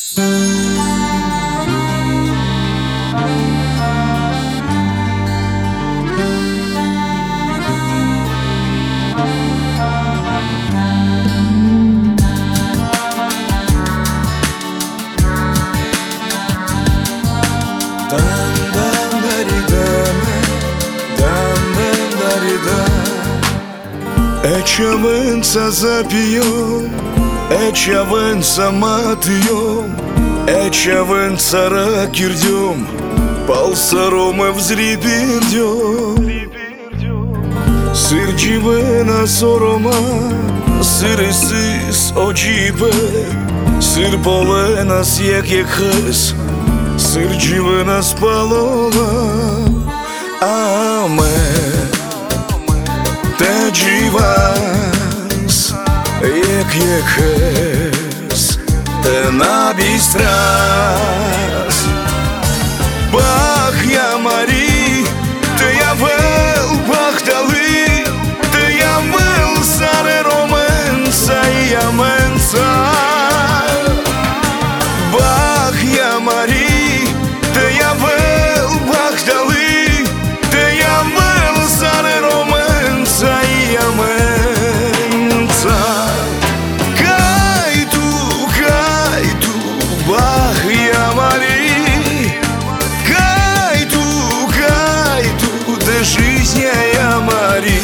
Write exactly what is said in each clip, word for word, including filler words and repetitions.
Ечавенца запьем, ечавенца матьем, ечавенца ракирдем, палсарома взрибирдем. Сырчивена сорома, сырисис очипе, сыр поленас якехес, сырчивена спалова, аме. Te dživas, jek jekes, te nabistras. Bach ja Mari, te javel bach dali, te javel sare romensa i jamensa. Bach ja Mari, te javel bach dali, te javel sare romensa. Кайту, кайту, бах я Мари, кайту, кайту, да жизнь я Мари.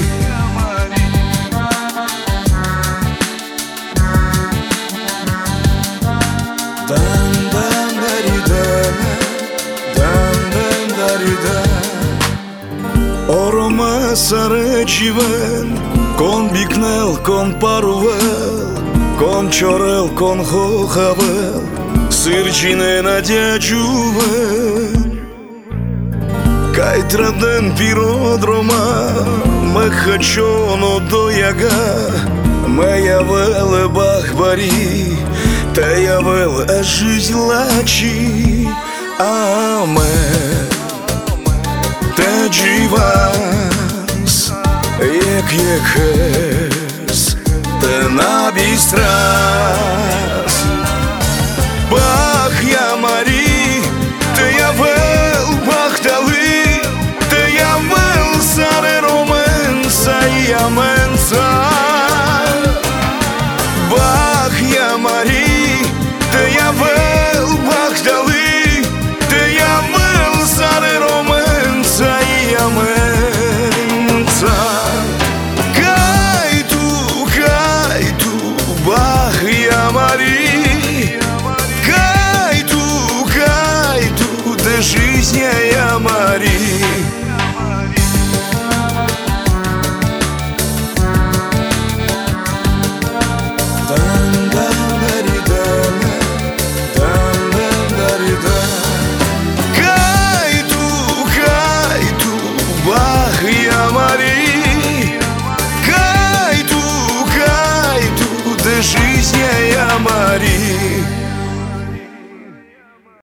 Oroma sareciven, con biknel, con paruvel, con chorel, con hojavel, sircine na djajuvel. Кайтраден пиродрома, ме хачоно до яга, ме явеле бахбари, те явел е жизнь лачи, аме. Te dživas, jek jekes, te nabistras. Bach ja Mari, te javel bach dali, te javel sare romensa i jamensa. Bach ja Mari, te javel bach dali, te javel sare romensa. Кайту, кайту, бах я Мари, кайту, кайту, да жизнь я Мари.